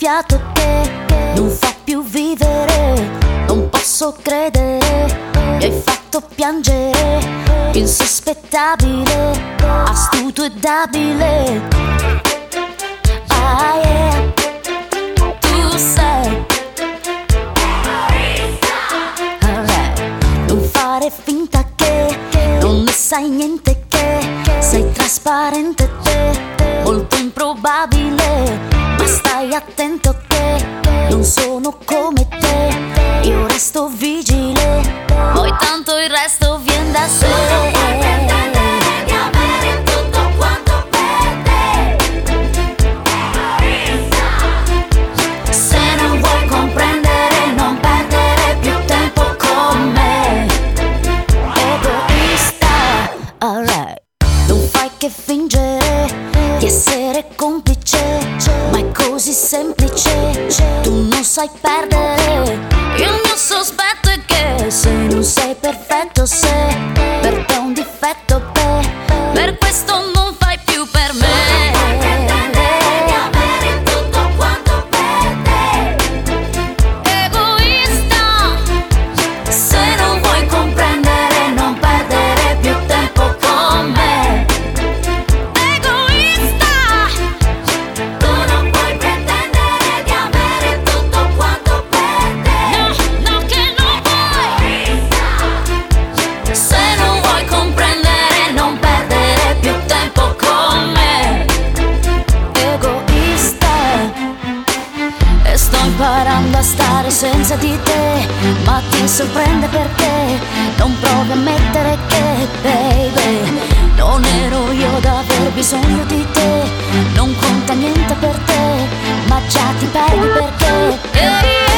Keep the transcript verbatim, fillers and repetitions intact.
fiato che non fa più vivere. Non posso credere, mi hai fatto piangere. Insospettabile, astuto ed abile. Ah yeah, tu sei. Alright. Non fare finta che non ne sai niente, che sei trasparente te, molto improbabile. Ma stai attento che non sono come te, io resto vigile, poi tanto il resto viene da sé. Che fingere di essere complice, ma è così semplice. Tu non sai perdere. Il mio sospetto è che se non sei perfetto, se per te è un difetto, beh, per questo non fai più per me. Imparando a stare senza di te, ma ti sorprende perché non provi a ammettere che, baby, non ero io ad aver bisogno di te. Non conta niente per te, ma già ti perdi perché